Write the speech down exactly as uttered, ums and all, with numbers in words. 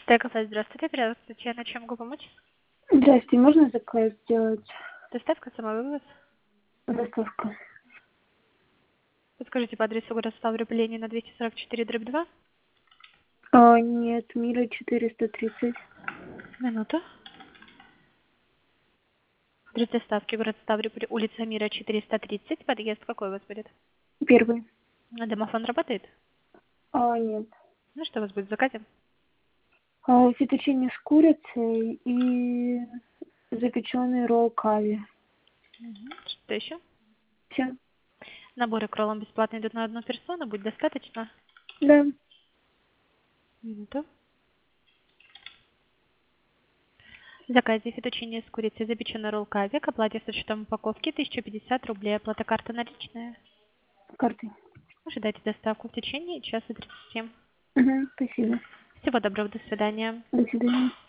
Стейк-кафе, здравствуйте. Здравствуйте. На чем могу помочь? Здрасте, можно заказ сделать? Доставка, самовывоз. Доставка. Подскажите по адресу город Ставрополь, Ленина, двести сорок четыре, дробь два. А, нет, Мира четыреста тридцать. Минуту. Адрес доставки, город Ставрополь, улица Мира, четыреста тридцать. Подъезд какой у вас будет? Первый. А домофон работает? А, нет. Ну, что у вас будет в заказе? А, фетучини с курицей и запеченный ролл кави. Мгм. Что еще? Все? Наборы к роллам бесплатно идут на одну персону. Будет достаточно? Да. Минуту. В заказе фетучини с курицей, запеченный ролл кави, к оплате с учетом упаковки тысяча пятьдесят рублей. Оплата карта наличная. Карты. Ожидайте доставку в течение часа тридцати. Угу, спасибо. Всего доброго, до свидания. До свидания.